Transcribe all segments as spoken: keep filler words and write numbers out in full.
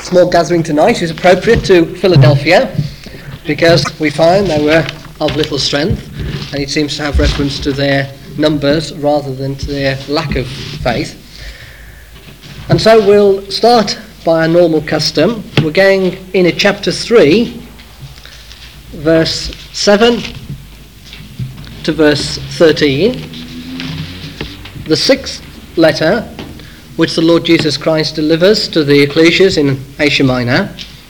small gathering tonight is appropriate to Philadelphia because we find they were of little strength, and it seems to have reference to their numbers rather than to their lack of faith. And so we'll start by our normal custom. We're going in at chapter three, verse seven to verse thirteen. The sixth letter which the Lord Jesus Christ delivers to the ecclesias in Asia Minor.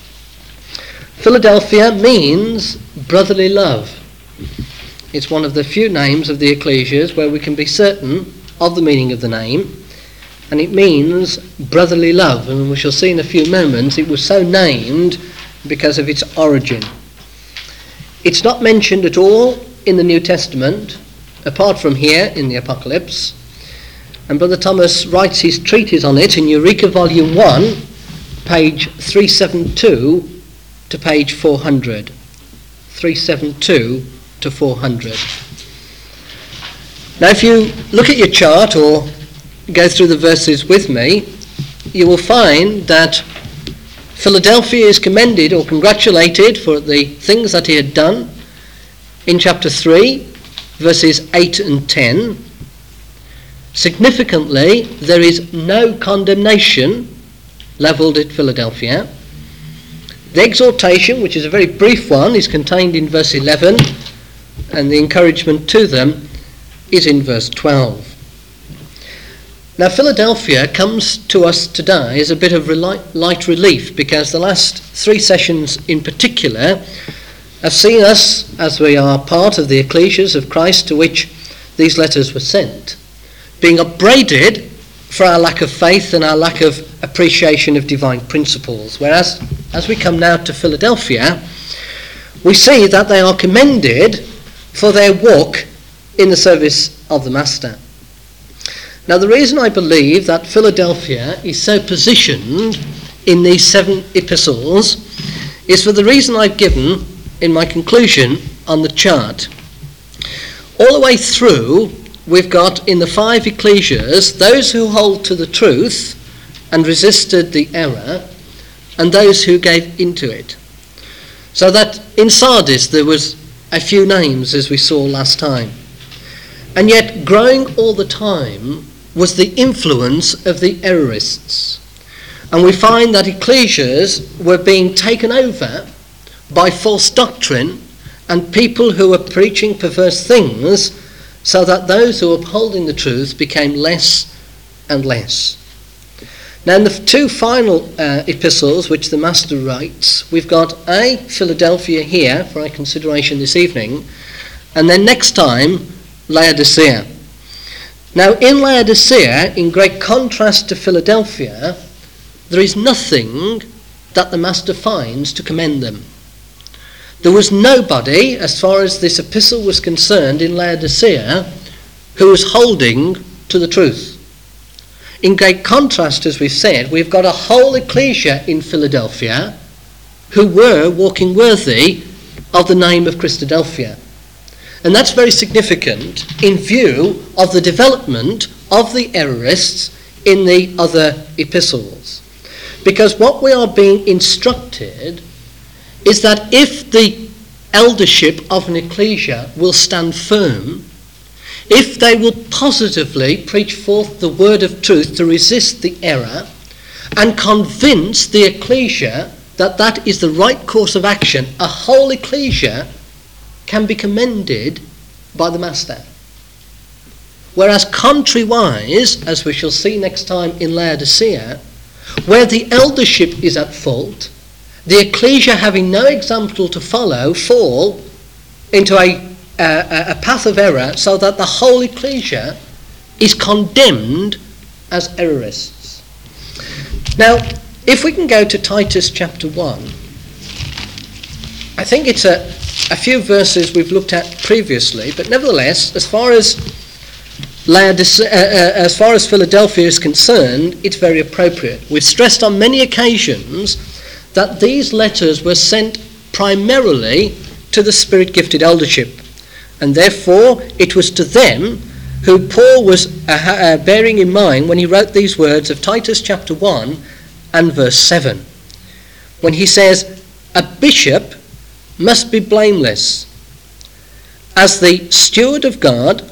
Philadelphia means brotherly love. It's one of the few names of the ecclesias where we can be certain of the meaning of the name, and it means brotherly love, and we shall see in a few moments it was so named because of its origin. It's not mentioned at all in the New Testament, apart from here in the Apocalypse, and Brother Thomas writes his treatise on it in Eureka Volume one, page three seventy-two to page four hundred. three seventy-two to four hundred. Now if you look at your chart or go through the verses with me, you will find that Philadelphia is commended or congratulated for the things that he had done in chapter three, verses eight and ten. Significantly, there is no condemnation levelled at Philadelphia. The exhortation, which is a very brief one, is contained in verse eleven, and the encouragement to them is in verse twelve. Now, Philadelphia comes to us today as a bit of light relief, because the last three sessions in particular have seen us, as we are part of the ecclesias of Christ to which these letters were sent, being upbraided for our lack of faith and our lack of appreciation of divine principles. Whereas, as we come now to Philadelphia, we see that they are commended for their walk in the service of the Master. Now, the reason I believe that Philadelphia is so positioned in these seven epistles is for the reason I've given in my conclusion on the chart. All the way through, we've got in the five ecclesias those who hold to the truth and resisted the error, and those who gave into it. So that in Sardis there was a few names, as we saw last time. And yet growing all the time was the influence of the errorists. And we find that ecclesias were being taken over by false doctrine and people who were preaching perverse things, so that those who were upholding the truth became less and less. Now, in the two final uh, epistles which the Master writes, we've got A, Philadelphia here for our consideration this evening, and then next time, Laodicea. Now, in Laodicea, in great contrast to Philadelphia, there is nothing that the Master finds to commend them. There was nobody, as far as this epistle was concerned in Laodicea, who was holding to the truth. In great contrast, as we've said, we've got a whole ecclesia in Philadelphia who were walking worthy of the name of Christadelphia. And that's very significant in view of the development of the errorists in the other epistles. Because what we are being instructed is that if the eldership of an ecclesia will stand firm, if they will positively preach forth the word of truth to resist the error and convince the ecclesia that that is the right course of action, a whole ecclesia can be commended by the Master. Whereas contrariwise, as we shall see next time in Laodicea, where the eldership is at fault, the ecclesia, having no example to follow, fall into a, a, a path of error, so that the whole ecclesia is condemned as errorists. Now, if we can go to Titus chapter one, I think it's a, a few verses we've looked at previously, but nevertheless, as far as Laodicea, uh, uh, as far as Philadelphia is concerned, it's very appropriate. We've stressed on many occasions that these letters were sent primarily to the Spirit-gifted eldership, and therefore it was to them who Paul was uh, uh, bearing in mind when he wrote these words of Titus chapter one and verse seven. when he says a bishop must be blameless, as the steward of God,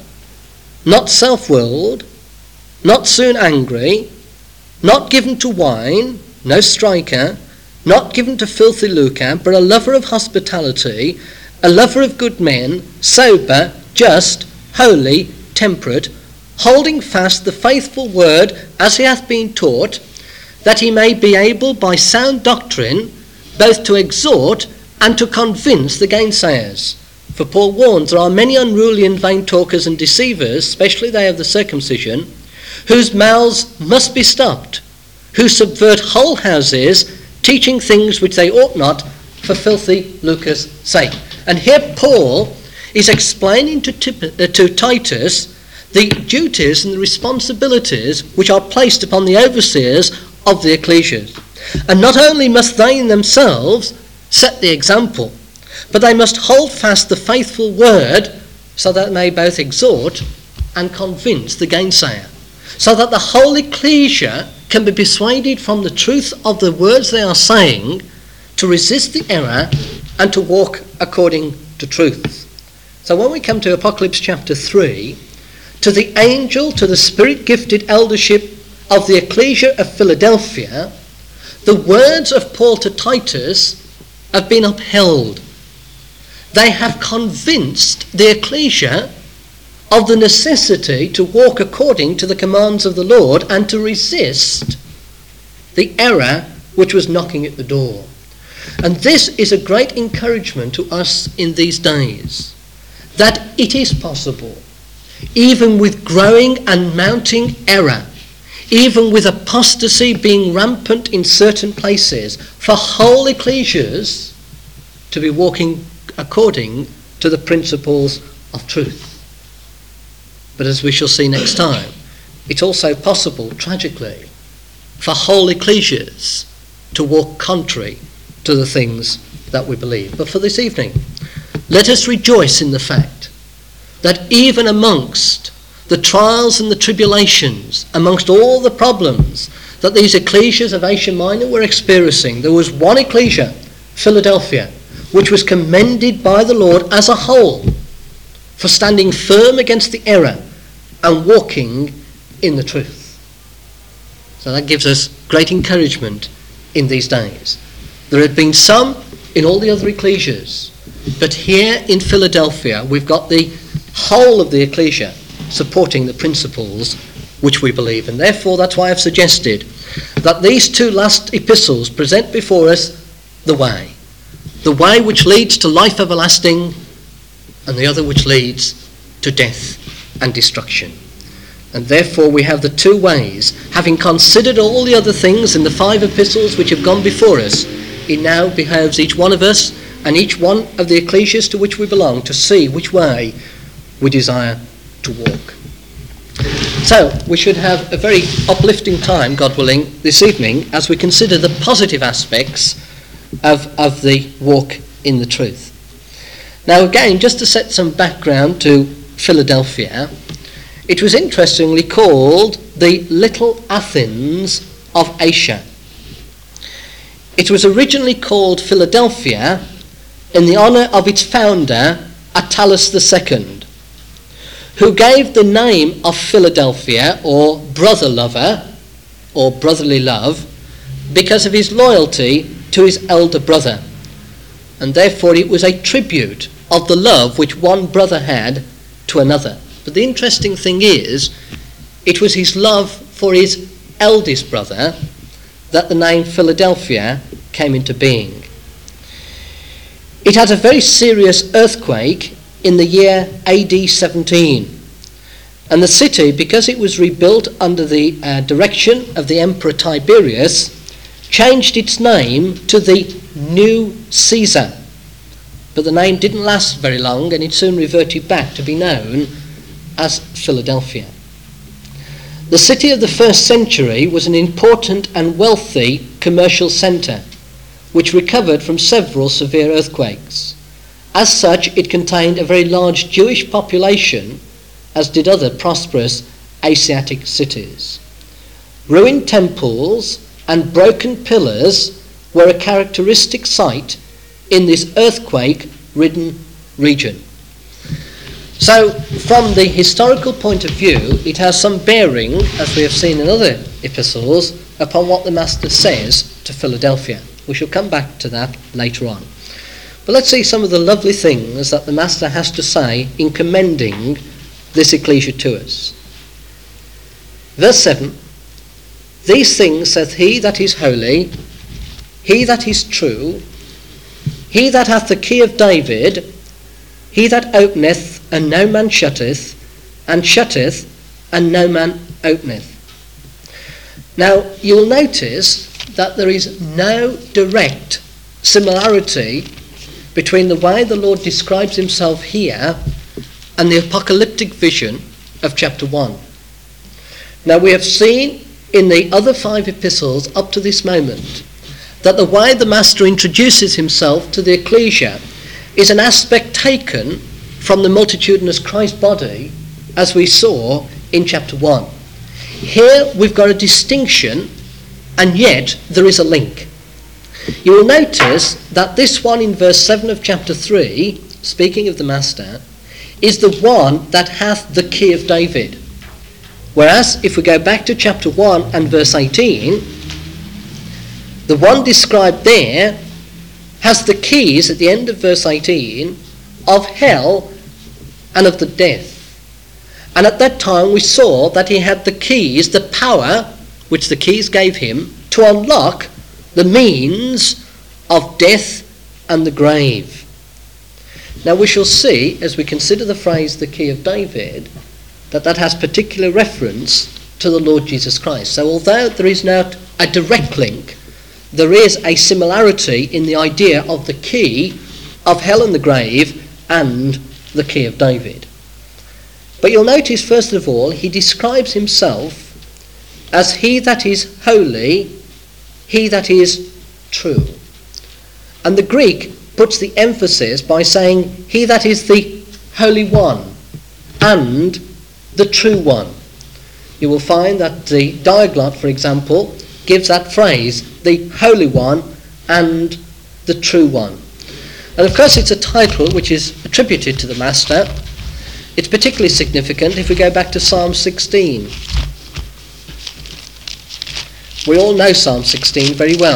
not self-willed, not soon angry, not given to wine, no striker, not given to filthy lucre, but a lover of hospitality, a lover of good men, sober, just, holy, temperate, holding fast the faithful word as he hath been taught, that he may be able by sound doctrine both to exhort and to convince the gainsayers. For Paul warns there are many unruly and vain talkers and deceivers, especially they of the circumcision, whose mouths must be stopped, who subvert whole houses, teaching things which they ought not, for filthy lucre's sake. And here Paul is explaining to, Tip- uh, to Titus the duties and the responsibilities which are placed upon the overseers of the ecclesias. And not only must they in themselves set the example, but they must hold fast the faithful word, so that they may both exhort and convince the gainsayer, so that the whole ecclesia can be persuaded from the truth of the words they are saying, to resist the error and to walk according to truth. So when we come to Apocalypse chapter three, to the angel, to the spirit-gifted eldership of the ecclesia of Philadelphia, the words of Paul to Titus have been upheld. They have convinced the ecclesia of the necessity to walk according to the commands of the Lord and to resist the error which was knocking at the door. And this is a great encouragement to us in these days, that it is possible, even with growing and mounting error, even with apostasy being rampant in certain places, for whole ecclesias to be walking according to the principles of truth. But as we shall see next time, it's also possible, tragically, for whole ecclesias to walk contrary to the things that we believe. But for this evening, let us rejoice in the fact that even amongst the trials and the tribulations, amongst all the problems that these ecclesias of Asia Minor were experiencing, there was one ecclesia, Philadelphia, which was commended by the Lord as a whole for standing firm against the error and walking in the truth. So that gives us great encouragement in these days. There had been some in all the other ecclesias, but here in Philadelphia we've got the whole of the ecclesia supporting the principles which we believe. And therefore that's why I've suggested that these two last epistles present before us the way. The way which leads to life everlasting, and the other which leads to death and destruction. And therefore we have the two ways. Having considered all the other things in the five epistles which have gone before us, it now behoves each one of us and each one of the ecclesias to which we belong to see which way we desire to walk. So we should have a very uplifting time, God willing, this evening as we consider the positive aspects of, of the walk in the truth. Now again, just to set some background to Philadelphia, it was interestingly called the Little Athens of Asia. It was originally called Philadelphia in the honour of its founder, Attalus the Second, who gave the name of Philadelphia, or brother lover, or brotherly love, because of his loyalty to his elder brother. And therefore it was a tribute of the love which one brother had to another. But the interesting thing is, it was his love for his eldest brother that the name Philadelphia came into being. It had a very serious earthquake in the year A D seventeen. And the city, because it was rebuilt under the uh, direction of the Emperor Tiberius, changed its name to the New Caesar. But the name didn't last very long, and it soon reverted back to be known as Philadelphia. The city of the first century was an important and wealthy commercial centre, which recovered from several severe earthquakes. As such, it contained a very large Jewish population, as did other prosperous Asiatic cities. Ruined temples and broken pillars were a characteristic site in this earthquake-ridden region. So, from the historical point of view, it has some bearing, as we have seen in other epistles, upon what the Master says to Philadelphia. We shall come back to that later on. But let's see some of the lovely things that the Master has to say in commending this ecclesia to us. Verse seven, "These things saith he that is holy, he that is true, he that hath the key of David, he that openeth, and no man shutteth, and shutteth, and no man openeth." Now, you'll notice that there is no direct similarity between the way the Lord describes himself here and the apocalyptic vision of chapter one. Now, we have seen in the other five epistles up to this moment that the way the Master introduces himself to the ecclesia is an aspect taken from the multitudinous Christ body, as we saw in chapter one. Here we've got a distinction, and yet there is a link. You will notice that this one in verse seven of chapter three, speaking of the Master, is the one that hath the key of David. Whereas if we go back to chapter one and verse eighteen, the one described there has the keys at the end of verse eighteen of hell and of the death. And at that time we saw that he had the keys, the power which the keys gave him to unlock the means of death and the grave. Now we shall see, as we consider the phrase the key of David, that that has particular reference to the Lord Jesus Christ. So although there is not a direct link, there is a similarity in the idea of the key of hell and the grave and the key of David. But you'll notice, first of all, he describes himself as he that is holy, he that is true. And the Greek puts the emphasis by saying he that is the Holy One and the True One. You will find that the Diaglott, for example, gives that phrase, the Holy One and the True One. And of course it's a title which is attributed to the Master. It's particularly significant if we go back to Psalm sixteen. We all know Psalm sixteen very well.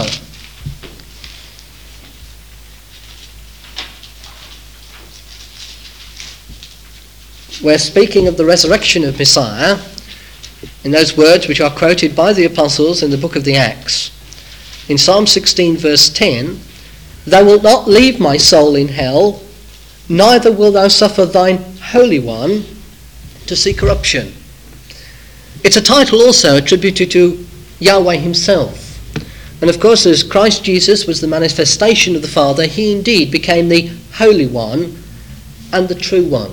We're speaking of the resurrection of Messiah in those words which are quoted by the apostles in the book of the Acts. In Psalm sixteen verse ten, "Thou wilt not leave my soul in hell, neither wilt thou suffer thine Holy One to see corruption." It's a title also attributed to Yahweh himself. And of course, as Christ Jesus was the manifestation of the Father, he indeed became the Holy One and the True One.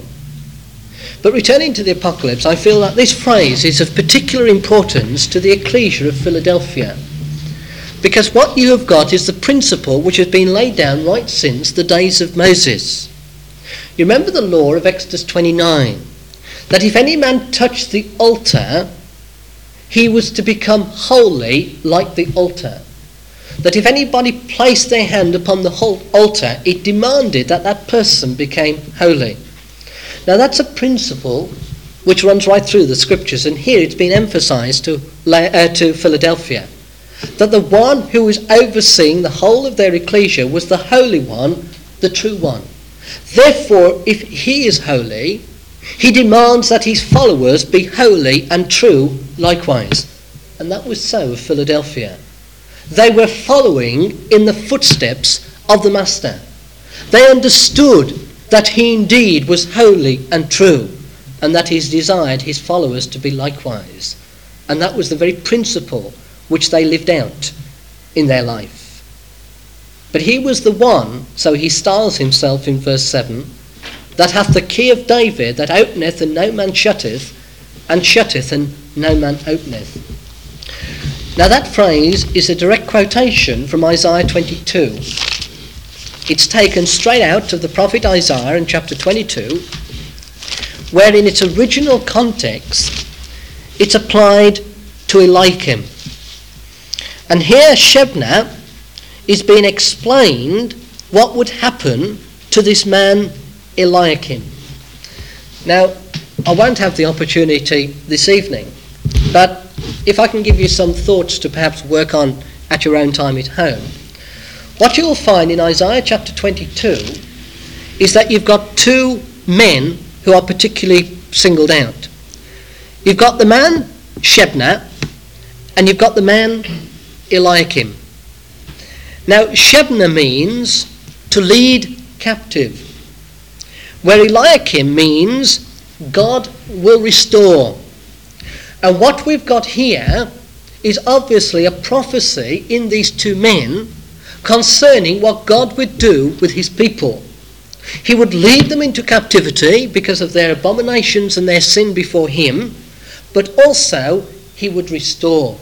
But returning to the Apocalypse, I feel that this phrase is of particular importance to the ecclesia of Philadelphia. Because what you have got is the principle which has been laid down right since the days of Moses. You remember the law of Exodus twenty-nine, that if any man touched the altar, he was to become holy like the altar. That if anybody placed their hand upon the whole altar, it demanded that that person became holy. Now that's a principle which runs right through the scriptures, and here it's been emphasized to, uh, to Philadelphia, that the one who was overseeing the whole of their ecclesia was the Holy One, the True One. Therefore, if he is holy, he demands that his followers be holy and true likewise. And that was so of Philadelphia. They were following in the footsteps of the Master. They understood that he indeed was holy and true, and that he desired his followers to be likewise. And that was the very principle which they lived out in their life. But he was the one, so he styles himself in verse seven, that hath the key of David, that openeth and no man shutteth, and shutteth and no man openeth. Now that phrase is a direct quotation from Isaiah twenty-two. It's taken straight out of the prophet Isaiah in chapter twenty-two, where in its original context it's applied to Eliakim. And here Shebna is being explained what would happen to this man Eliakim. Now, I won't have the opportunity this evening, but if I can give you some thoughts to perhaps work on at your own time at home, what you'll find in Isaiah chapter twenty-two is that you've got two men who are particularly singled out. You've got the man Shebna, and you've got the man Eliakim. Now, Shebna means to lead captive, where Eliakim means God will restore. And what we've got here is obviously a prophecy in these two men concerning what God would do with his people. He would lead them into captivity because of their abominations and their sin before him, but also he would restore.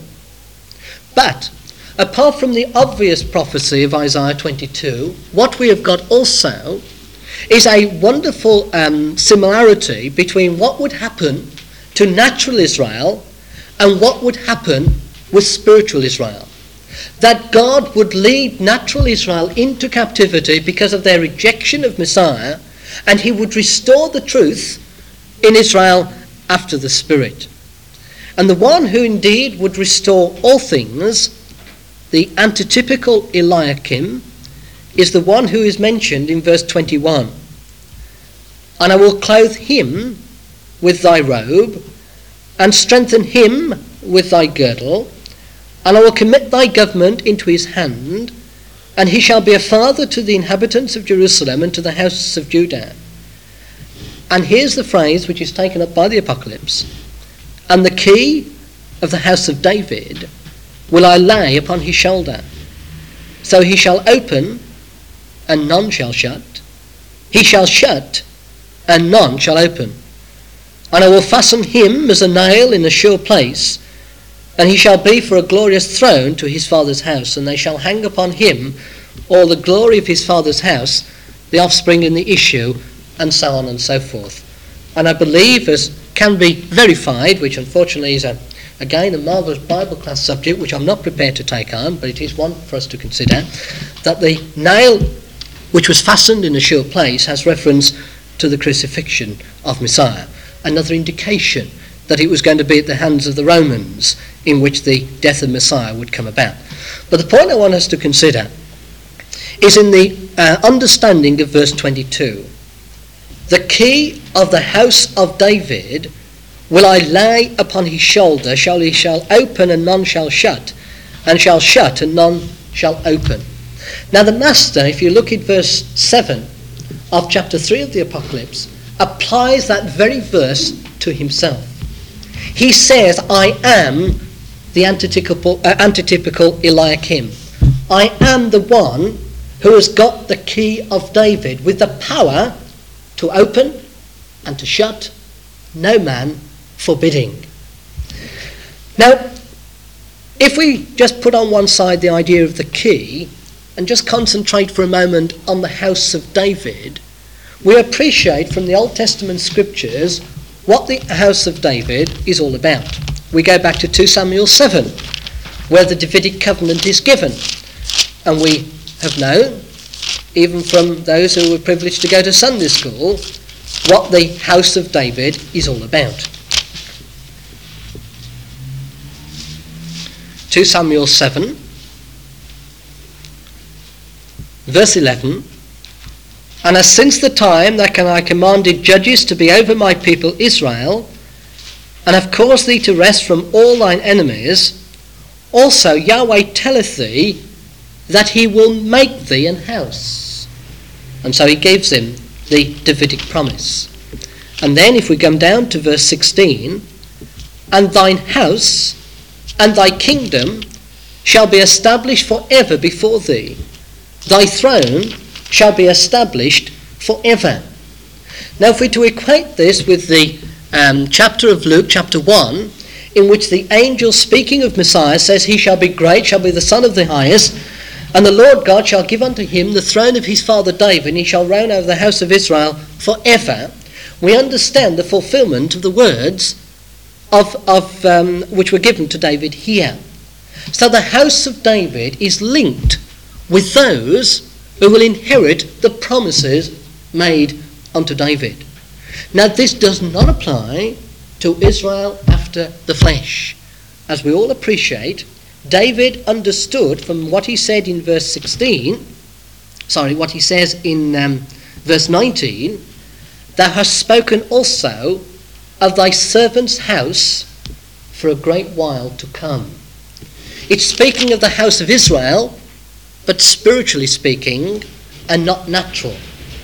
But apart from the obvious prophecy of Isaiah twenty-two, what we have got also is a wonderful um, similarity between what would happen to natural Israel and what would happen with spiritual Israel. That God would lead natural Israel into captivity because of their rejection of Messiah, and he would restore the truth in Israel after the Spirit. And the one who indeed would restore all things, the antitypical Eliakim, is the one who is mentioned in verse twenty-one. And I will clothe him with thy robe, and strengthen him with thy girdle, and I will commit thy government into his hand, and he shall be a father to the inhabitants of Jerusalem and to the houses of Judah. And here's the phrase which is taken up by the Apocalypse. And the key of the house of David will I lay upon his shoulder. So he shall open, and none shall shut. He shall shut, and none shall open. And I will fasten him as a nail in a sure place, and he shall be for a glorious throne to his father's house, and they shall hang upon him all the glory of his father's house, the offspring and the issue, and so on and so forth. And I believe, as can be verified, which unfortunately is a, again a marvellous Bible class subject which I'm not prepared to take on, but it is one for us to consider, that the nail which was fastened in a sure place has reference to the crucifixion of Messiah, another indication that it was going to be at the hands of the Romans in which the death of Messiah would come about. But the point I want us to consider is in the uh, understanding of verse twenty-two. The key of the house of David will I lay upon his shoulder, shall he shall open and none shall shut, and shall shut and none shall open. Now the Master, if you look at verse seven of chapter three of the Apocalypse, applies that very verse to himself. He says, I am the antitypical, uh, antitypical Eliakim. I am the one who has got the key of David with the power to open and to shut, no man forbidding. Now, if we just put on one side the idea of the key and just concentrate for a moment on the house of David, we appreciate from the Old Testament scriptures what the house of David is all about. We go back to two Samuel seven, where the Davidic covenant is given. And we have known, even from those who were privileged to go to Sunday school, what the house of David is all about. two Samuel seven, verse eleven. And as since the time that I commanded judges to be over my people Israel, and have caused thee to rest from all thine enemies, also Yahweh telleth thee that he will make thee an house. And so he gives him the Davidic promise. And then if we come down to verse sixteen, and thine house and thy kingdom shall be established for ever before thee. Thy throne shall be established forever. Now if we're to equate this with the um, chapter of Luke, chapter one, in which the angel speaking of Messiah says, he shall be great, shall be the Son of the Highest, and the Lord God shall give unto him the throne of his father David, and he shall reign over the house of Israel forever, we understand the fulfillment of the words of, of um, which were given to David here. So the house of David is linked with those who will inherit the promises made unto David. Now, this does not apply to Israel after the flesh. As we all appreciate, David understood from what he said in verse sixteen, sorry, what he says in um, verse nineteen, thou hast spoken also of thy servant's house for a great while to come. It's speaking of the house of Israel, but spiritually speaking, and not natural.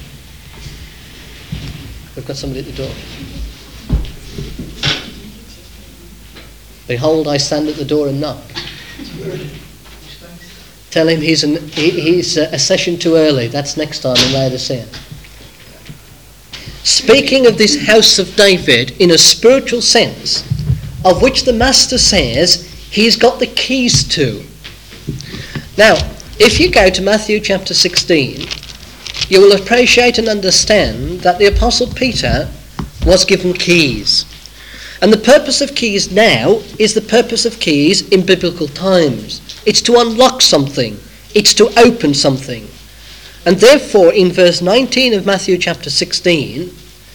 We've got somebody at the door. Behold, I stand at the door and knock. Tell him he's, an, he, he's a session too early. That's next time in Laodicea. Speaking of this house of David in a spiritual sense, of which the Master says he's got the keys to. Now, if you go to Matthew chapter sixteen, you will appreciate and understand that the Apostle Peter was given keys. And the purpose of keys now is the purpose of keys in biblical times. It's to unlock something. It's to open something. And therefore, in verse nineteen of Matthew chapter sixteen,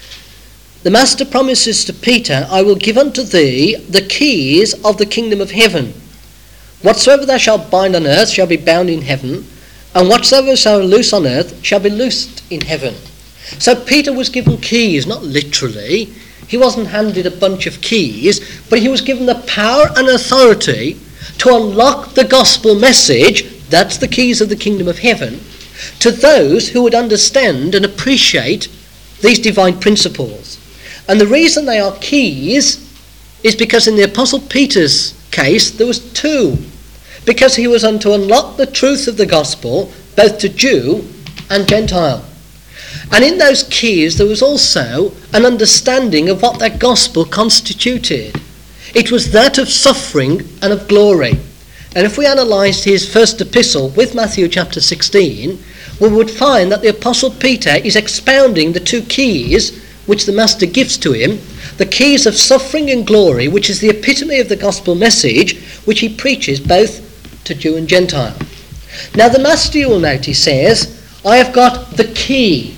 the Master promises to Peter, I will give unto thee the keys of the kingdom of heaven. Whatsoever thou shalt bind on earth shall be bound in heaven, and whatsoever thou shalt loose on earth shall be loosed in heaven. So Peter was given keys, not literally. He wasn't handed a bunch of keys, but he was given the power and authority to unlock the gospel message, that's the keys of the kingdom of heaven, to those who would understand and appreciate these divine principles. And the reason they are keys is because in the Apostle Peter's case there was two. Because he was to unlock the truth of the gospel both to Jew and Gentile. And in those keys there was also an understanding of what that gospel constituted. It was that of suffering and of glory. And if we analysed his first epistle with Matthew chapter sixteen, we would find that the Apostle Peter is expounding the two keys which the Master gives to him, the keys of suffering and glory, which is the epitome of the gospel message, which he preaches both to Jew and Gentile. Now the Master, you will note, he says, I have got the key.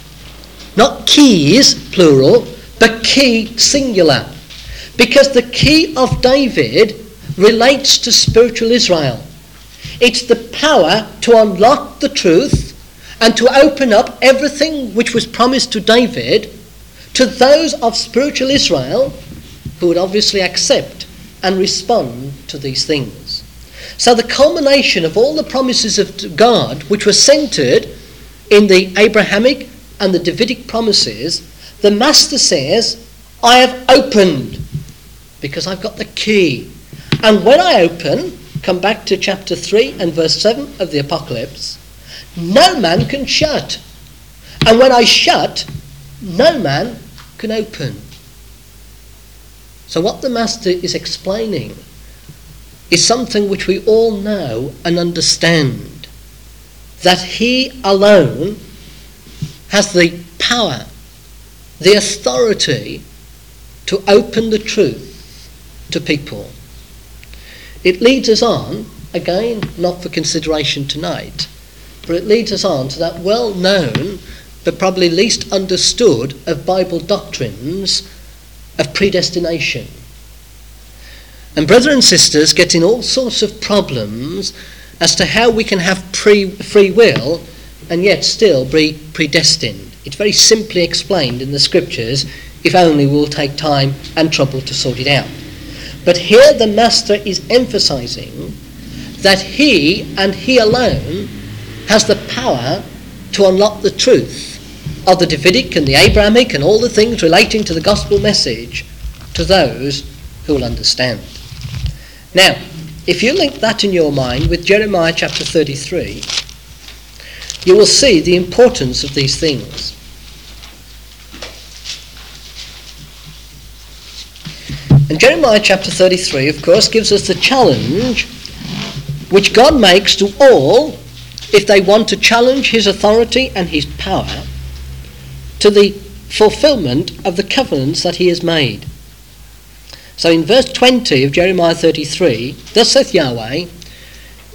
Not keys, plural, but key, singular. Because the key of David relates to spiritual Israel. It's the power to unlock the truth and to open up everything which was promised to David to those of spiritual Israel who would obviously accept and respond to these things. So the culmination of all the promises of God, which were centered in the Abrahamic and the Davidic promises, the Master says, I have opened because I've got the key. And when I open, come back to chapter three and verse seven of the Apocalypse, no man can shut. And when I shut, no man can open. So what the Master is explaining is something which we all know and understand, that he alone has the power, the authority to open the truth to people. It leads us on, again, not for consideration tonight, but it leads us on to that well-known but probably least understood of Bible doctrines of predestination. And brothers and sisters get in all sorts of problems as to how we can have pre- free will and yet still be predestined. It's very simply explained in the scriptures, if only we'll take time and trouble to sort it out. But here the Master is emphasizing that he and he alone has the power to unlock the truth of the Davidic and the Abrahamic and all the things relating to the gospel message to those who will understand. Now, if you link that in your mind with Jeremiah chapter thirty-three, you will see the importance of these things. And Jeremiah chapter thirty-three, of course, gives us the challenge which God makes to all if they want to challenge his authority and his power to the fulfillment of the covenants that he has made. So in verse twenty of Jeremiah thirty-three, thus saith Yahweh,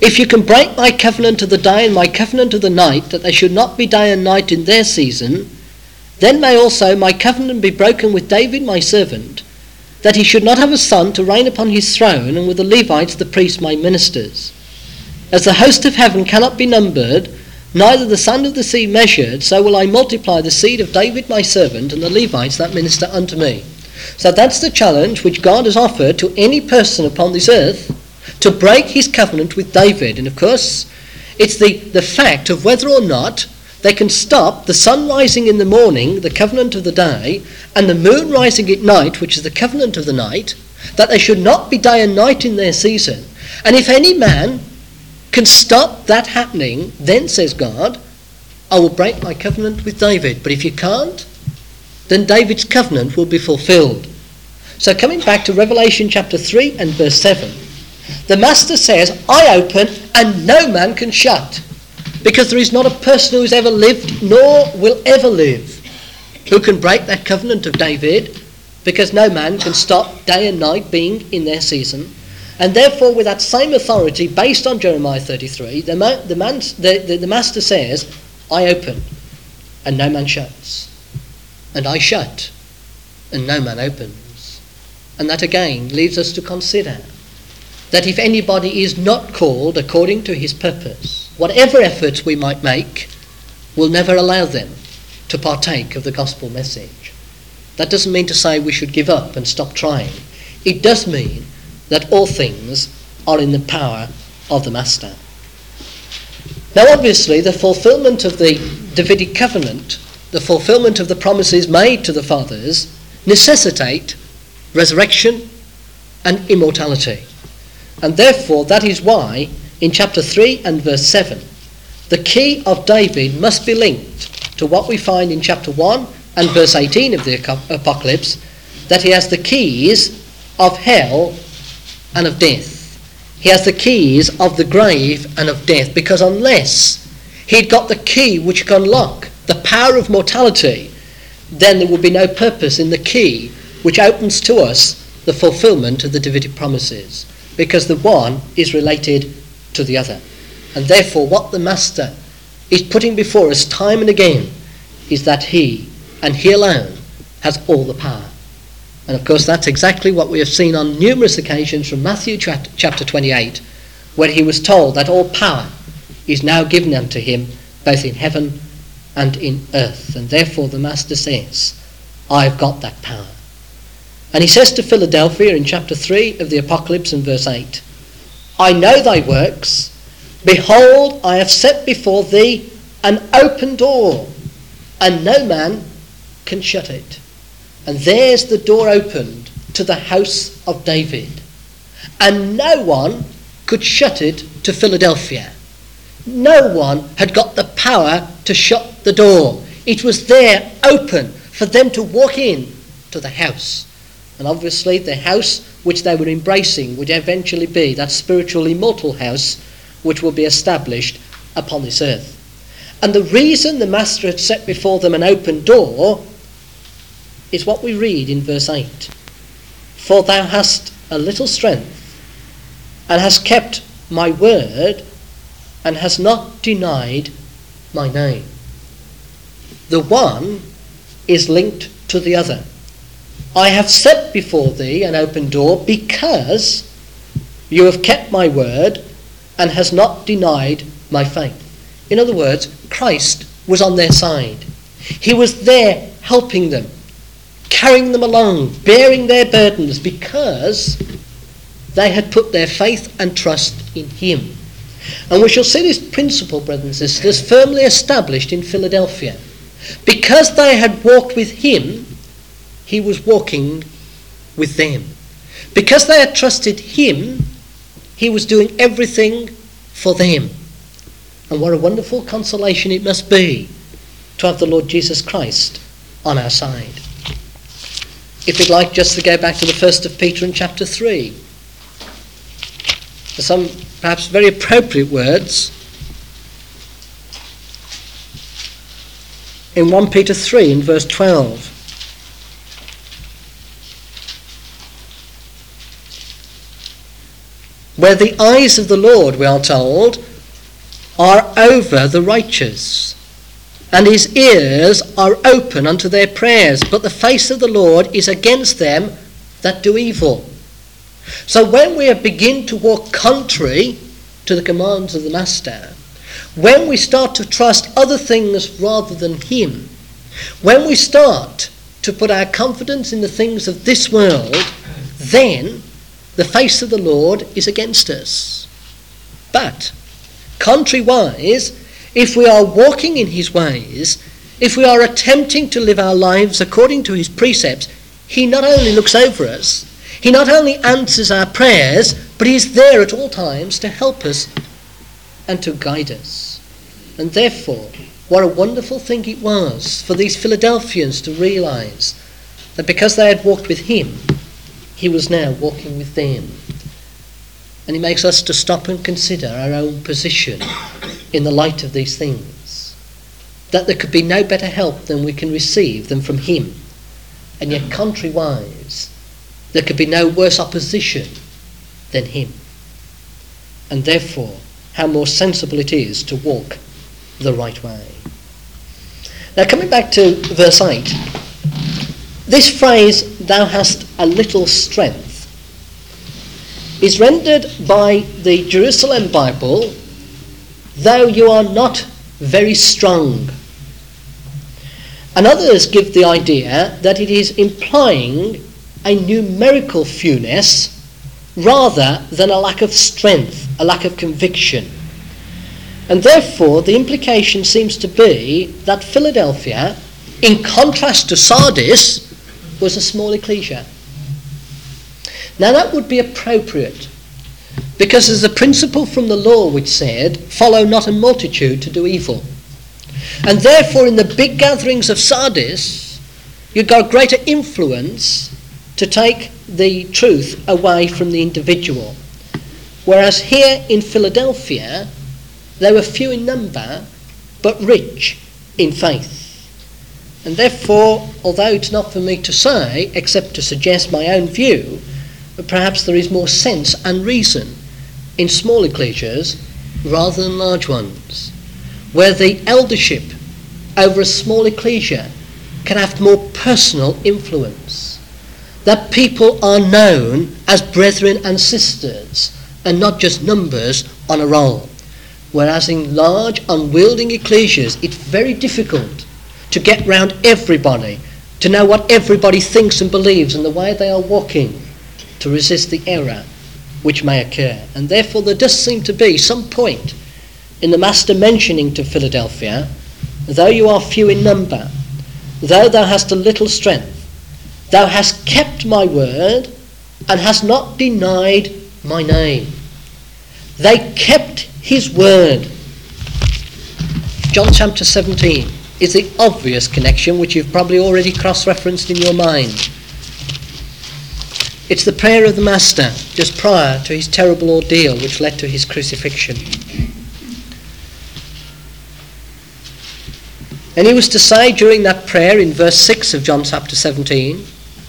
If you can break my covenant of the day and my covenant of the night, that they should not be day and night in their season, then may also my covenant be broken with David my servant, that he should not have a son to reign upon his throne, and with the Levites the priests my ministers. As the host of heaven cannot be numbered, neither the sand of the sea measured, so will I multiply the seed of David my servant and the Levites that minister unto me. So that's the challenge which God has offered to any person upon this earth, to break his covenant with David. And of course, it's the, the fact of whether or not they can stop the sun rising in the morning, the covenant of the day, and the moon rising at night, which is the covenant of the night, that they should not be day and night in their season. And if any man can stop that happening, then, says God, I will break my covenant with David. But if you can't, then David's covenant will be fulfilled. So coming back to Revelation chapter three and verse seven, the Master says, I open and no man can shut, because there is not a person who has ever lived nor will ever live who can break that covenant of David, because no man can stop day and night being in their season. And therefore, with that same authority based on Jeremiah thirty-three, the, man, the, man, the, the, the Master says, I open and no man shuts, and I shut and no man opens. And that again leads us to consider that if anybody is not called according to his purpose, whatever efforts we might make will never allow them to partake of the gospel message. That doesn't mean to say we should give up and stop trying. It does mean that all things are in the power of the Master. Now obviously the fulfilment of the Davidic covenant, the fulfilment of the promises made to the fathers, necessitate resurrection and immortality. And therefore that is why in chapter three and verse seven, the key of David must be linked to what we find in chapter one and verse eighteen of the Apocalypse, that he has the keys of hell and of death. He has the keys of the grave and of death, because unless he'd got the key which can unlock the power of mortality, then there would be no purpose in the key which opens to us the fulfilment of the Davidic promises, because the one is related to the other. And therefore what the Master is putting before us time and again is that he, and he alone, has all the power. And of course that's exactly what we have seen on numerous occasions from Matthew chapter twenty-eight, where he was told that all power is now given unto him, both in heaven and in earth. And therefore the Master says, I've got that power. And he says to Philadelphia in chapter three of the Apocalypse in verse eight, I know thy works. Behold, I have set before thee an open door, and no man can shut it. And there's the door opened to the house of David. And no one could shut it to Philadelphia. No one had got the power to shut the door. It was there open for them to walk in to the house. And obviously the house which they were embracing would eventually be that spiritual immortal house which will be established upon this earth. And the reason the Master had set before them an open door is what we read in verse eight. For thou hast a little strength, and hast kept my word, and hast not denied my name. The one is linked to the other. I have set before thee an open door because you have kept my word and has not denied my faith. In other words, Christ was on their side. He was there helping them, carrying them along, bearing their burdens, because they had put their faith and trust in him. And we shall see this principle, brothers and sisters, firmly established in Philadelphia. Because they had walked with him, he was walking with them. Because they had trusted him, he was doing everything for them. And what a wonderful consolation it must be to have the Lord Jesus Christ on our side. If you'd like just to go back to the first of Peter in chapter three, for some perhaps very appropriate words in First Peter three in verse twelve. where the eyes of the Lord, we are told, are over the righteous, and his ears are open unto their prayers, but the face of the Lord is against them that do evil. So when we begin to walk contrary to the commands of the Master, when we start to trust other things rather than him, when we start to put our confidence in the things of this world, then the face of the Lord is against us. But, contrariwise, if we are walking in his ways, if we are attempting to live our lives according to his precepts, he not only looks over us, he not only answers our prayers, but he is there at all times to help us and to guide us. And therefore, what a wonderful thing it was for these Philadelphians to realize that because they had walked with him, he was now walking with them. And he makes us to stop and consider our own position in the light of these things. That there could be no better help than we can receive than from him. And yet, contrariwise, there could be no worse opposition than him. And therefore, how more sensible it is to walk the right way. Now, coming back to verse eight, this phrase, thou hast a little strength, is rendered by the Jerusalem Bible, though you are not very strong. And others give the idea that it is implying a numerical fewness rather than a lack of strength, a lack of conviction. And therefore the implication seems to be that Philadelphia, in contrast to Sardis, was a small ecclesia. Now that would be appropriate, because there's a principle from the law which said, follow not a multitude to do evil. And therefore in the big gatherings of Sardis, you got greater influence to take the truth away from the individual. Whereas here in Philadelphia, they were few in number, but rich in faith. And therefore, although it's not for me to say, except to suggest my own view, but perhaps there is more sense and reason in small ecclesias rather than large ones, where the eldership over a small ecclesia can have more personal influence, that people are known as brethren and sisters and not just numbers on a roll. Whereas in large, unwielding ecclesias, it's very difficult to get round everybody, to know what everybody thinks and believes and the way they are walking, to resist the error which may occur. And therefore there does seem to be some point in the Master mentioning to Philadelphia, though you are few in number, though thou hast a little strength, thou hast kept my word and hast not denied my name. They kept his word. John chapter seventeen is the obvious connection which you've probably already cross-referenced in your mind. It's the prayer of the Master just prior to his terrible ordeal which led to his crucifixion. And he was to say during that prayer in verse six of John chapter seventeen,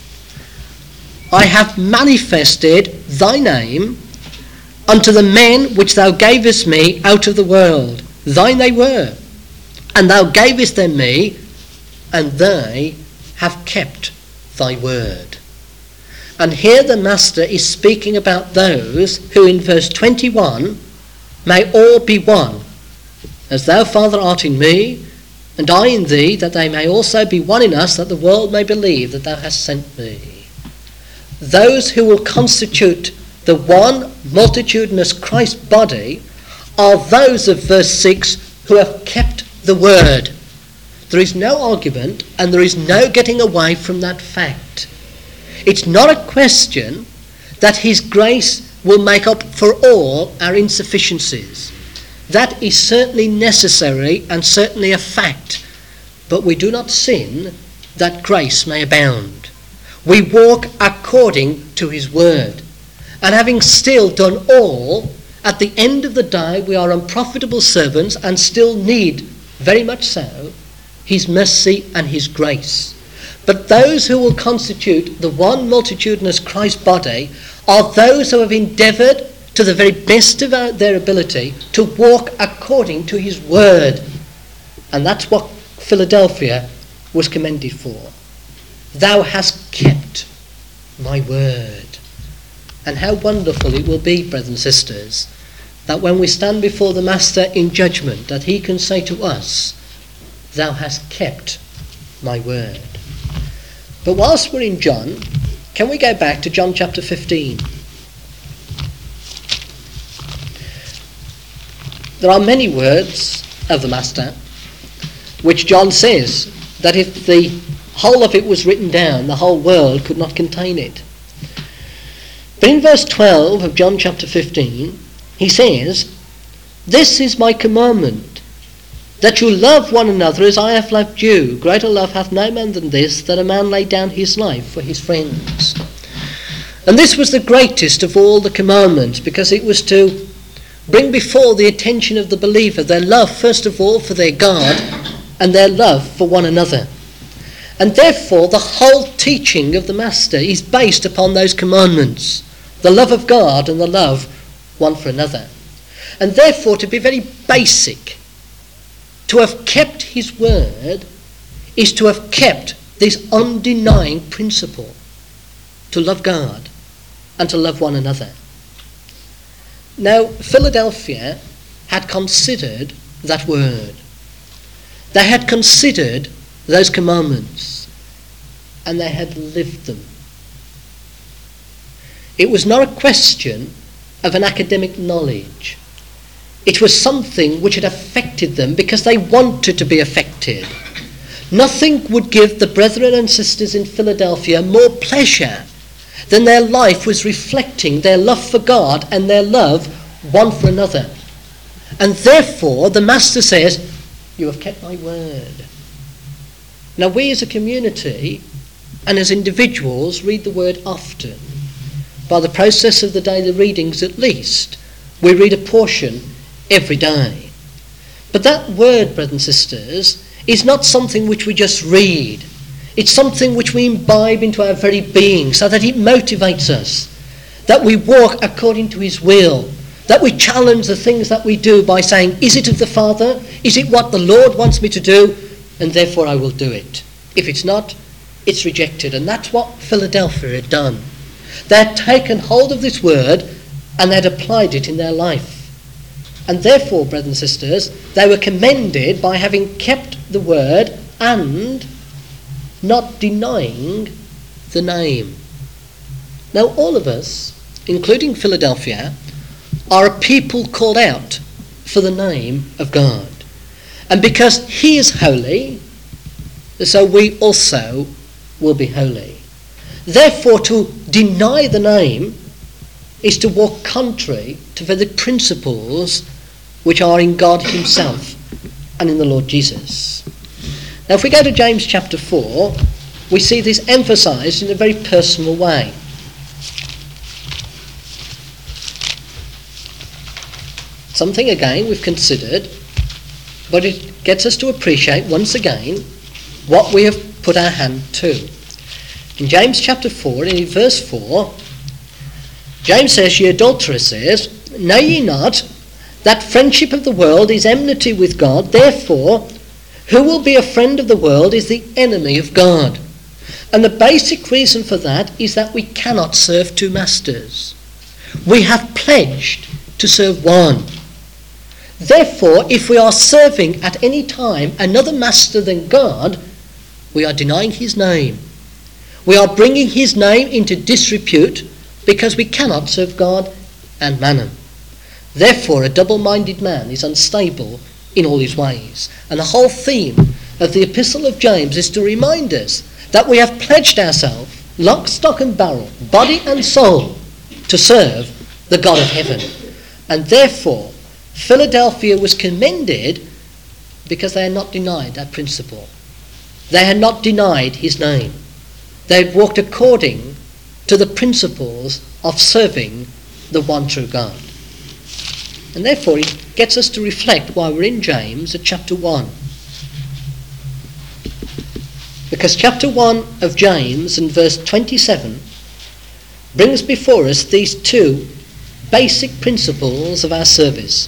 I have manifested thy name unto the men which thou gavest me out of the world. Thine they were, and thou gavest them me, and they have kept thy word. And here the Master is speaking about those who in verse twenty-one may all be one, as thou, Father, art in me, and I in thee, that they may also be one in us, that the world may believe that thou hast sent me. Those who will constitute the one multitudinous Christ body are those of verse six who have kept the word. There is no argument and there is no getting away from that fact. It's not a question that his grace will make up for all our insufficiencies. That is certainly necessary and certainly a fact, but we do not sin that grace may abound. We walk according to his word. And having still done all, at the end of the day we are unprofitable servants and still need, very much so, his mercy and his grace. But those who will constitute the one multitudinous Christ body are those who have endeavoured to the very best of our, their ability to walk according to his word. And that's what Philadelphia was commended for. Thou hast kept my word. And how wonderful it will be, brothers and sisters, that when we stand before the Master in judgment, that he can say to us, thou hast kept my word. But whilst we're in John, can we go back to John chapter fifteen? There are many words of the Master which John says that if the whole of it was written down, the whole world could not contain it. But in verse twelve of John chapter fifteen, he says, this is my commandment, that you love one another as I have loved you. Greater love hath no man than this, that a man lay down his life for his friends. And this was the greatest of all the commandments, because it was to bring before the attention of the believer their love, first of all, for their God, and their love for one another. And therefore the whole teaching of the Master is based upon those commandments, the love of God and the love one for another. And therefore, to be very basic, to have kept his word is to have kept this undenying principle, to love God and to love one another. Now, Philadelphia had considered that word. They had considered those commandments, and they had lived them. It was not a question of an academic knowledge. It was something which had affected them because they wanted to be affected. Nothing would give the brethren and sisters in Philadelphia more pleasure than their life was reflecting their love for God and their love one for another. And therefore the Master says, you have kept my word. Now we as a community and as individuals read the word often. By the process of the daily readings at least, we read a portion every day. But that word, brothers and sisters, is not something which we just read. It's something which we imbibe into our very being so that it motivates us, that we walk according to his will, that we challenge the things that we do by saying, is it of the Father? Is it what the Lord wants me to do? And therefore I will do it. If it's not, it's rejected. And that's what Philadelphia had done. They had taken hold of this word and they had applied it in their life. And therefore, brothers and sisters, they were commended by having kept the word and not denying the name. Now all of us, including Philadelphia, are a people called out for the name of God. And because he is holy, so we also will be holy. Therefore, to deny the name is to walk contrary to the principles which are in God himself and in the Lord Jesus. Now if we go to James chapter four, we see this emphasised in a very personal way. Something again we've considered, but it gets us to appreciate once again what we have put our hand to. In James chapter four, and in verse four, James says, ye adulteresses, know ye not that friendship of the world is enmity with God? Therefore, who will be a friend of the world is the enemy of God. And the basic reason for that is that we cannot serve two masters. We have pledged to serve one. Therefore, if we are serving at any time another master than God, we are denying his name. We are bringing his name into disrepute because we cannot serve God and mammon. Therefore, a double-minded man is unstable in all his ways. And the whole theme of the Epistle of James is to remind us that we have pledged ourselves, lock, stock and barrel, body and soul, to serve the God of heaven. And therefore, Philadelphia was commended because they had not denied that principle. They had not denied his name. They had walked according to the principles of serving the one true God. And therefore it gets us to reflect while we're in James at chapter one. Because chapter one of James and verse twenty-seven brings before us these two basic principles of our service.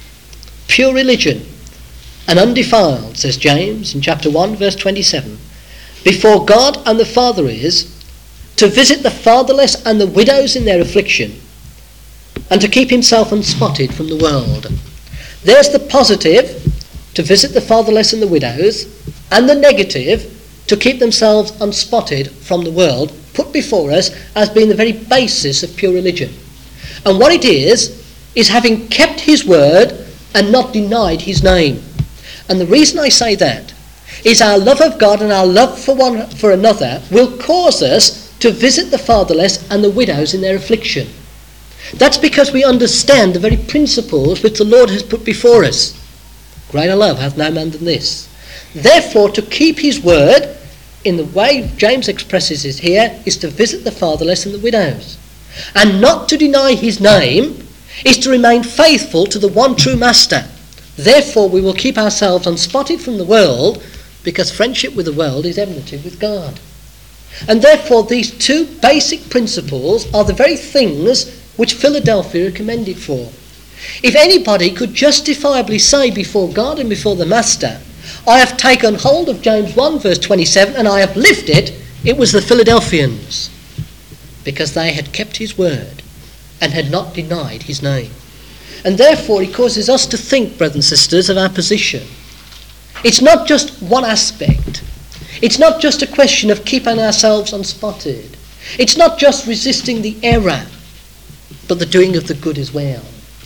Pure religion and undefiled, says James in chapter one, verse twenty-seven, before God and the Father is to visit the fatherless and the widows in their affliction, and to keep himself unspotted from the world. There's the positive, to visit the fatherless and the widows, and the negative, to keep themselves unspotted from the world, put before us as being the very basis of pure religion. And what it is, is having kept his word and not denied his name. And the reason I say that is our love of God and our love for one for another will cause us to visit the fatherless and the widows in their affliction. That's because we understand the very principles which the Lord has put before us. Greater love hath no man than this. Therefore, to keep his word, in the way James expresses it here, is to visit the fatherless and the widows. And not to deny his name is to remain faithful to the one true master. Therefore, we will keep ourselves unspotted from the world, because friendship with the world is enmity with God. And therefore, these two basic principles are the very things which Philadelphia are commended for. If anybody could justifiably say before God and before the Master, I have taken hold of James one verse twenty-seven and I have lived it, it was the Philadelphians, because they had kept his word and had not denied his name. And therefore it causes us to think, brothers and sisters, of our position. It's not just one aspect. It's not just a question of keeping ourselves unspotted. It's not just resisting the error, but the doing of the good as well.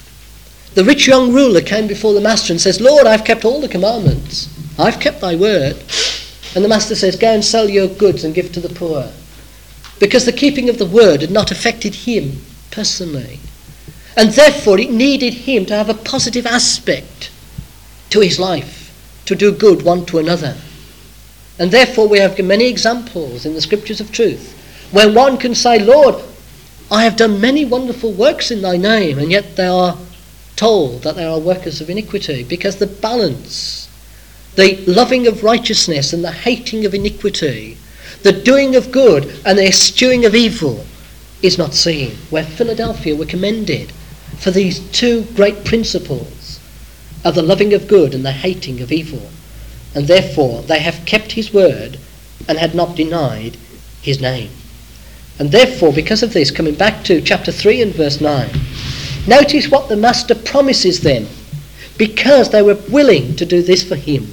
The rich young ruler came before the master and says, Lord, I've kept all the commandments. I've kept thy word. And the master says, go and sell your goods and give to the poor. Because the keeping of the word had not affected him personally. And therefore it needed him to have a positive aspect to his life, to do good one to another. And therefore we have many examples in the scriptures of truth where one can say, Lord, I have done many wonderful works in thy name, and yet they are told that they are workers of iniquity, because the balance, the loving of righteousness and the hating of iniquity, the doing of good and the eschewing of evil is not seen, where Philadelphia were commended for these two great principles of the loving of good and the hating of evil. And therefore they have kept his word and had not denied his name. And therefore, because of this, coming back to chapter three and verse nine, notice what the master promises them, because they were willing to do this for him.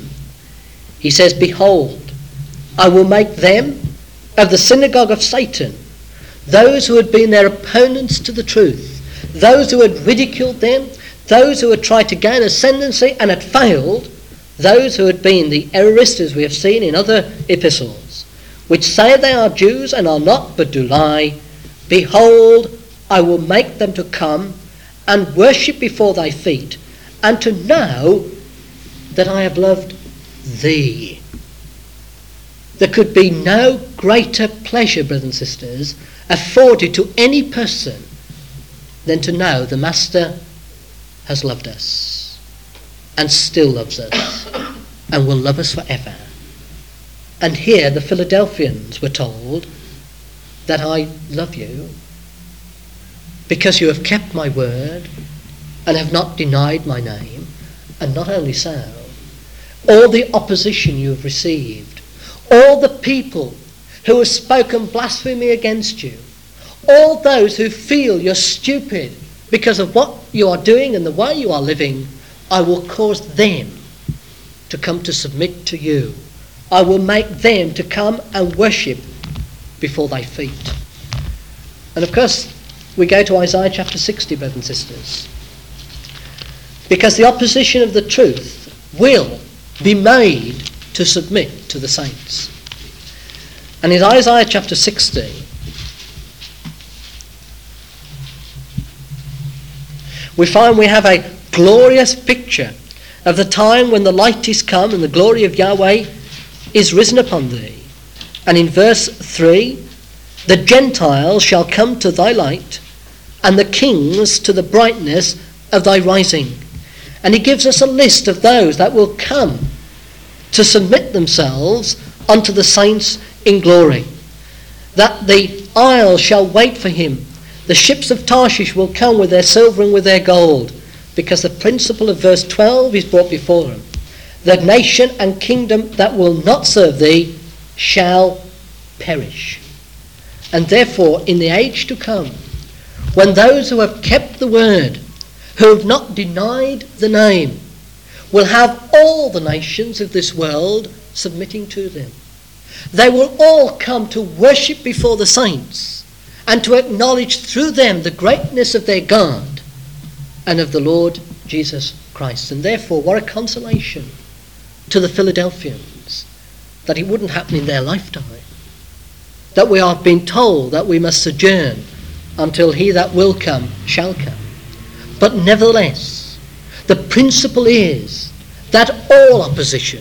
He says, behold, I will make them of the synagogue of Satan, those who had been their opponents to the truth, those who had ridiculed them, those who had tried to gain ascendancy and had failed, those who had been the errorists, as we have seen in other epistles, which say they are Jews and are not, but do lie. Behold, I will make them to come and worship before thy feet, and to know that I have loved thee. There could be no greater pleasure, brothers and sisters, afforded to any person than to know the Master has loved us and still loves us and will love us forever. And here the Philadelphians were told that I love you because you have kept my word and have not denied my name. And not only so, all the opposition you have received, all the people who have spoken blasphemy against you, all those who feel you're stupid because of what you are doing and the way you are living, I will cause them to come to submit to you. I will make them to come and worship before thy feet. And of course, we go to Isaiah chapter sixty, brothers and sisters, because the opposition of the truth will be made to submit to the saints. And in Isaiah chapter sixty, we find we have a glorious picture of the time when the light is come and the glory of Yahweh is risen upon thee. And in verse three, the Gentiles shall come to thy light, and the kings to the brightness of thy rising. And he gives us a list of those that will come to submit themselves unto the saints in glory. That the isles shall wait for him, The ships of Tarshish will come with their silver and with their gold, because the principle of verse twelve is brought before them. The nation and kingdom that will not serve thee shall perish. And therefore, in the age to come, when those who have kept the word, who have not denied the name, will have all the nations of this world submitting to them, they will all come to worship before the saints and to acknowledge through them the greatness of their God and of the Lord Jesus Christ. And therefore, what a consolation to the Philadelphians that it wouldn't happen in their lifetime, that we are being told that we must sojourn until he that will come shall come. But nevertheless, the principle is that all opposition,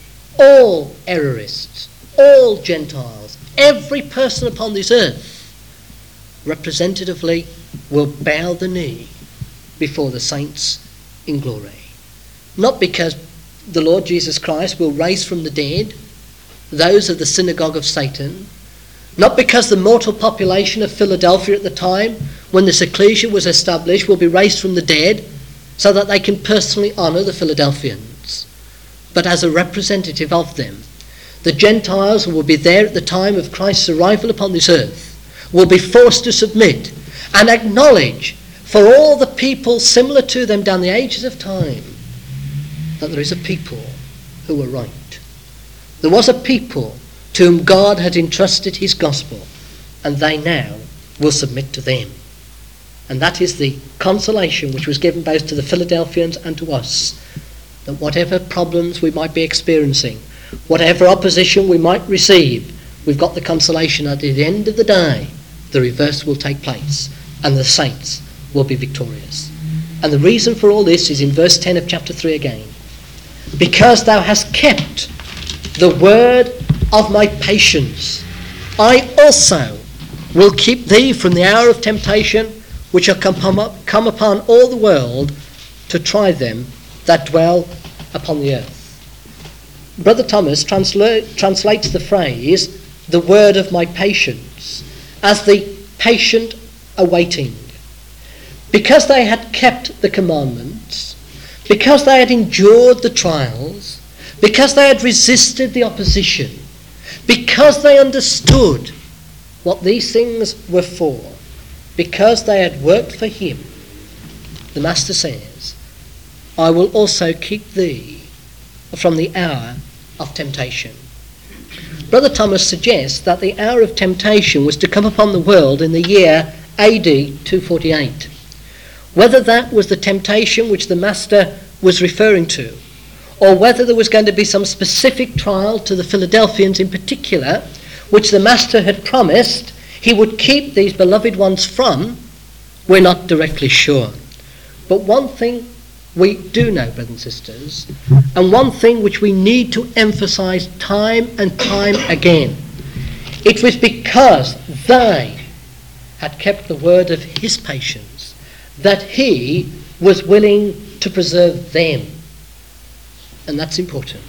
all errorists, all Gentiles, every person upon this earth, representatively will bow the knee before the saints in glory. Not because the Lord Jesus Christ will raise from the dead those of the synagogue of Satan, not because the mortal population of Philadelphia at the time when this ecclesia was established will be raised from the dead so that they can personally honour the Philadelphians, but as a representative of them. The Gentiles who will be there at the time of Christ's arrival upon this earth will be forced to submit and acknowledge for all the people similar to them down the ages of time that there is a people who were right. There was a people to whom God had entrusted his gospel, and they now will submit to them. And that is the consolation which was given both to the Philadelphians and to us, that whatever problems we might be experiencing, whatever opposition we might receive, we've got the consolation that at the end of the day, the reverse will take place, and the saints will be victorious. And the reason for all this is in verse ten of chapter three again. Because thou hast kept the word of my patience, I also will keep thee from the hour of temptation which shall come, up, come upon all the world to try them that dwell upon the earth. Brother Thomas transla- translates the phrase, the word of my patience, as the patient awaiting. Because they had kept the commandments, because they had endured the trials, because they had resisted the opposition, because they understood what these things were for, because they had worked for him, the Master says, I will also keep thee from the hour of temptation. Brother Thomas suggests that the hour of temptation was to come upon the world in the year A D two forty-eight. Whether that was the temptation which the Master was referring to, or whether there was going to be some specific trial to the Philadelphians in particular, which the Master had promised he would keep these beloved ones from, we're not directly sure. But one thing we do know, brothers and sisters, and one thing which we need to emphasize time and time again, it was because they had kept the word of his patience that he was willing to preserve them. And that's important.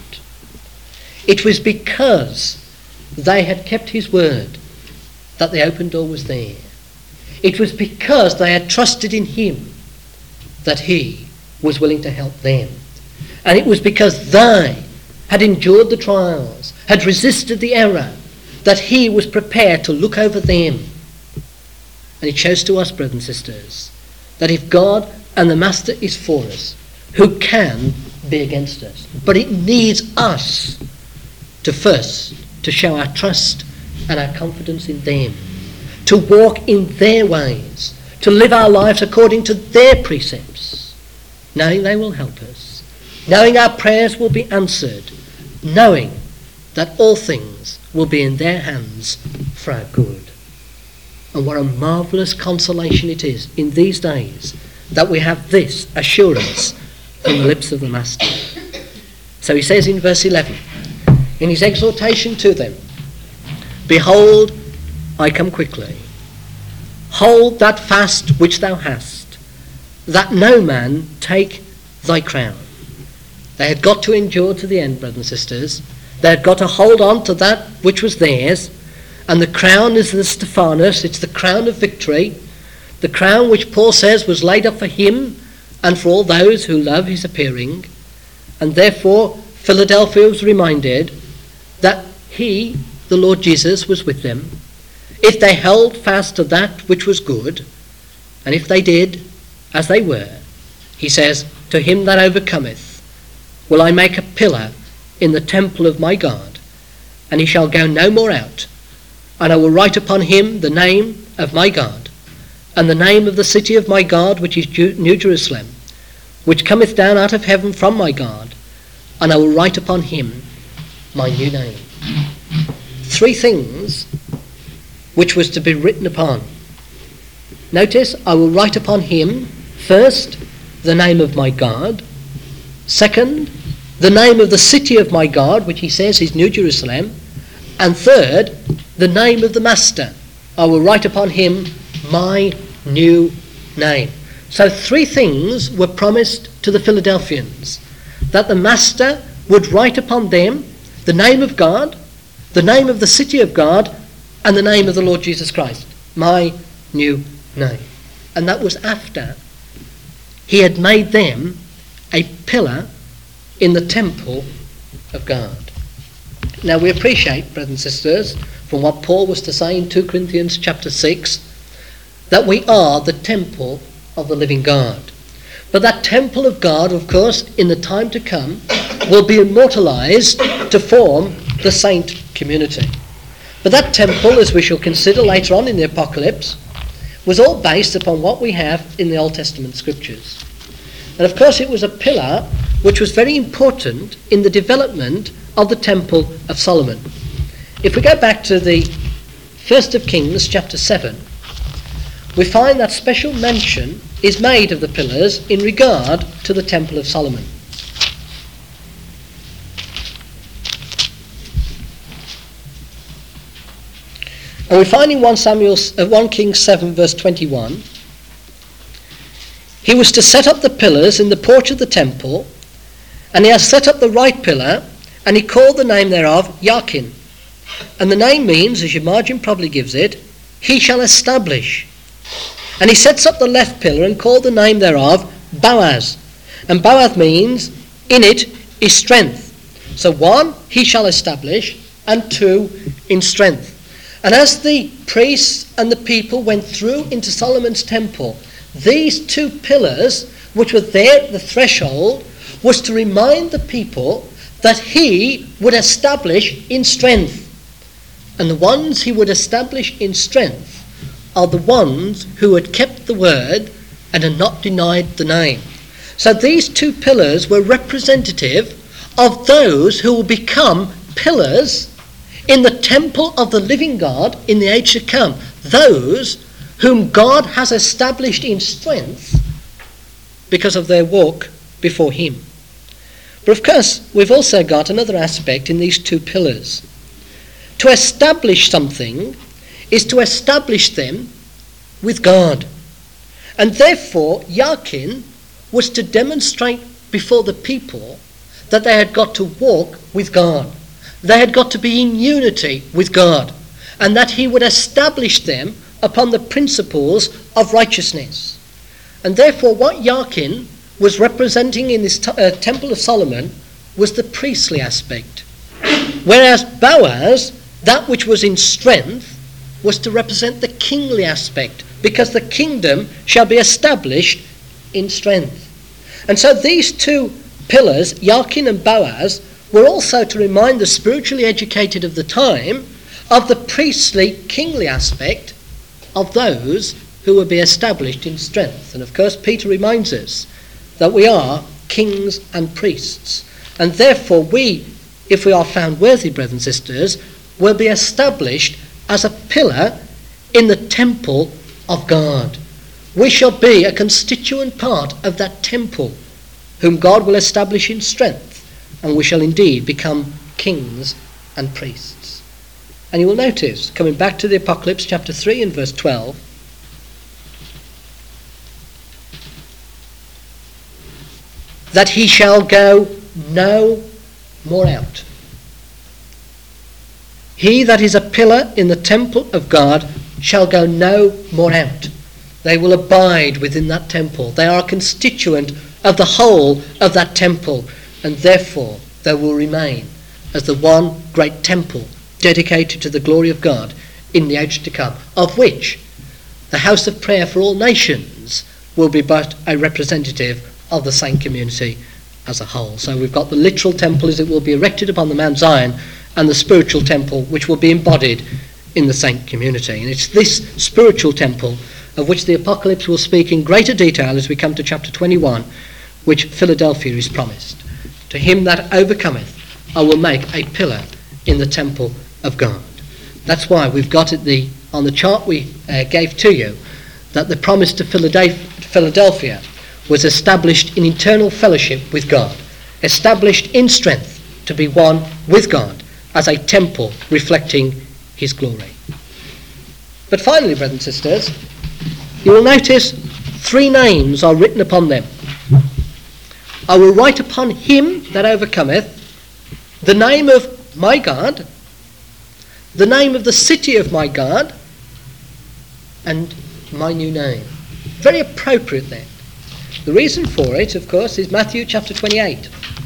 It was because they had kept his word that the open door was there. It was because they had trusted in him that he was willing to help them. And it was because they had endured the trials, had resisted the error, that he was prepared to look over them. And it shows to us, brothers and sisters, that if God and the Master is for us, who can be against us? But it needs us to first to show our trust and our confidence in them, to walk in their ways, to live our lives according to their precepts, knowing they will help us, knowing our prayers will be answered, knowing that all things will be in their hands for our good. And what a marvellous consolation it is in these days that we have this assurance from the lips of the Master. So he says in verse eleven, in his exhortation to them, behold, I come quickly. Hold that fast which thou hast, that no man take thy crown. They had got to endure to the end, brothers and sisters. They had got to hold on to that which was theirs, and the crown is the Stephanos, it's the crown of victory. the crown which Paul says was laid up for him and for all those who love his appearing. And therefore Philadelphia was reminded that he, the Lord Jesus, was with them, if they held fast to that which was good, and if they did as they were. He says, to him that overcometh will I make a pillar in the temple of my God, and he shall go no more out. And I will write upon him the name of my God, and the name of the city of my God, which is New Jerusalem, which cometh down out of heaven from my God, and I will write upon him my new name. Three things which was to be written upon. Notice, I will write upon him, first, the name of my God. Second, the name of the city of my God, which he says is New Jerusalem. And third, the name of the Master. I will write upon him my new name. So three things were promised to the Philadelphians. That the Master would write upon them the name of God, the name of the city of God, and the name of the Lord Jesus Christ. My new name. And that was after he had made them a pillar in the temple of God. Now we appreciate, brothers and sisters, from what Paul was to say in Second Corinthians chapter six, that we are the temple of the living God. But that temple of God, of course, in the time to come, will be immortalized to form the saint community. But that temple, as we shall consider later on in the Apocalypse, was all based upon what we have in the Old Testament scriptures. And of course it was a pillar which was very important in the development of the Temple of Solomon. If we go back to the First of Kings chapter seven, we find that special mention is made of the pillars in regard to the Temple of Solomon. And we find in First Samuel, uh, First Kings seven verse twenty-one, he was to set up the pillars in the porch of the temple, and he has set up the right pillar, and he called the name thereof Yarkin. And the name means, as your margin probably gives it, he shall establish. And he sets up the left pillar and called the name thereof Boaz. And Boaz means, in it is strength. So one, he shall establish, and two, in strength. And as the priests and the people went through into Solomon's temple, these two pillars, which were there at the threshold, was to remind the people that he would establish in strength. And the ones he would establish in strength are the ones who had kept the word and had not denied the name. So these two pillars were representative of those who will become pillars in the temple of the living God in the age to come. Those whom God has established in strength because of their walk before him. But of course, we've also got another aspect in these two pillars. To establish something is to establish them with God. And therefore, Yarkin was to demonstrate before the people that they had got to walk with God. They had got to be in unity with God, and that he would establish them upon the principles of righteousness. And therefore what Yarkin was representing in this t- uh, Temple of Solomon was the priestly aspect, whereas Boaz, that which was in strength, was to represent the kingly aspect, because the kingdom shall be established in strength. And so these two pillars, Yarkin and Boaz, were also to remind the spiritually educated of the time of the priestly, kingly aspect of those who will be established in strength. And of course Peter reminds us that we are kings and priests, and therefore we, if we are found worthy, brothers and sisters, will be established as a pillar in the temple of God. We shall be a constituent part of that temple whom God will establish in strength, and we shall indeed become kings and priests. And you will notice, coming back to the Apocalypse chapter three and verse twelve, that he shall go no more out. He that is a pillar in the temple of God shall go no more out. They will abide within that temple. They are a constituent of the whole of that temple, and therefore they will remain as the one great temple dedicated to the glory of God in the age to come, of which the house of prayer for all nations will be but a representative of the saint community as a whole. So we've got the literal temple as it will be erected upon the Mount Zion, and the spiritual temple which will be embodied in the saint community. And it's this spiritual temple of which the Apocalypse will speak in greater detail as we come to chapter twenty-one, which Philadelphia is promised. To him that overcometh, I will make a pillar in the temple of God. That's why we've got it the on the chart we uh, gave to you, that the promise to Philadelphia was established in eternal fellowship with God, established in strength to be one with God as a temple reflecting his glory. But finally, brothers and sisters, you will notice three names are written upon them. I will write upon him that overcometh the name of my God, the name of the city of my God, and my new name. Very appropriate then. The reason for it, of course, is Matthew chapter twenty-eight.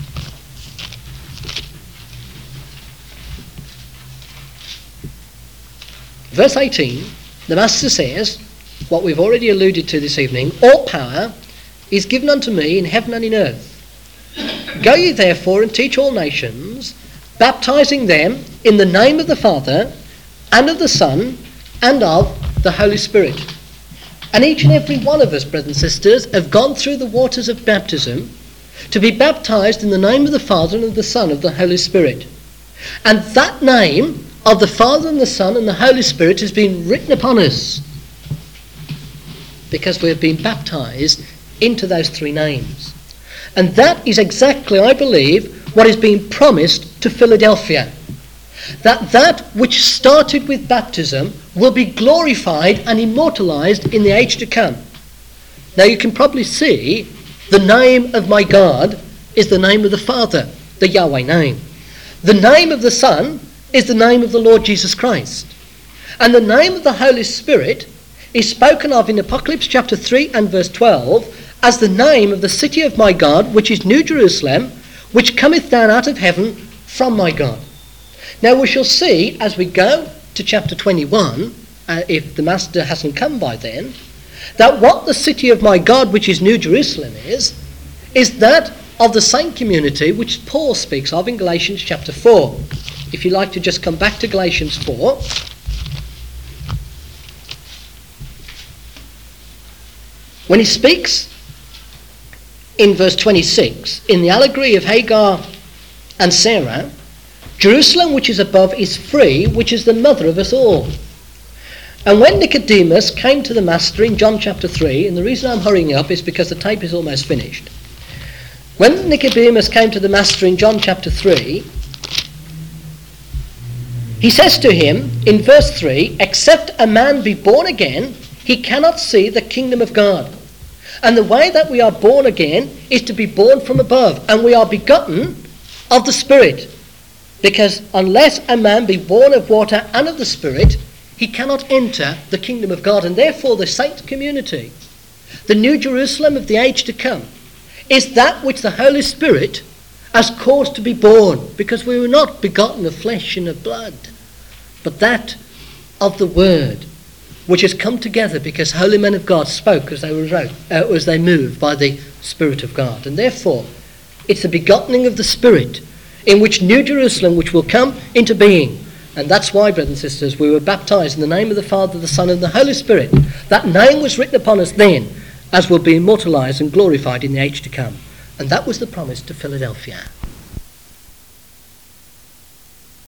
Verse eighteen, the Master says, what we've already alluded to this evening, all power is given unto me in heaven and in earth. Go ye therefore and teach all nations, baptizing them in the name of the Father and of the Son and of the Holy Spirit. And each and every one of us, brothers and sisters, have gone through the waters of baptism to be baptized in the name of the Father and of the Son and of the Holy Spirit. And that name of the Father and the Son and the Holy Spirit has been written upon us because we have been baptized into those three names. And that is exactly, I believe, what is being promised to Philadelphia. That that which started with baptism will be glorified and immortalized in the age to come. Now you can probably see the name of my God is the name of the Father, the Yahweh name. The name of the Son is the name of the Lord Jesus Christ. And the name of the Holy Spirit is spoken of in Apocalypse chapter three and verse twelve as the name of the city of my God, which is New Jerusalem, which cometh down out of heaven from my God. Now we shall see as we go to chapter twenty-one, uh, if the Master hasn't come by then, that what the city of my God, which is New Jerusalem, is, is that of the saint community which Paul speaks of in Galatians chapter four. If you like to just come back to Galatians four. When he speaks in verse twenty-six, in the allegory of Hagar and Sarah, Jerusalem which is above is free, which is the mother of us all. And when Nicodemus came to the Master in John chapter three, and the reason I'm hurrying up is because the tape is almost finished. When Nicodemus came to the Master in John chapter three, he says to him in verse three, except a man be born again, he cannot see the kingdom of God. And the way that we are born again is to be born from above, and we are begotten of the Spirit. Because unless a man be born of water and of the Spirit, he cannot enter the kingdom of God. And therefore the saint community, the New Jerusalem of the age to come, is that which the Holy Spirit has caused to be born, because we were not begotten of flesh and of blood, but that of the Word, which has come together because holy men of God spoke as they were wrote, uh, as they moved by the Spirit of God. And therefore it's the begotten of the Spirit in which New Jerusalem, which will come into being. And that's why, brothers and sisters, we were baptized in the name of the Father, the Son, and the Holy Spirit. That name was written upon us then, as will be immortalized and glorified in the age to come. And that was the promise to Philadelphia.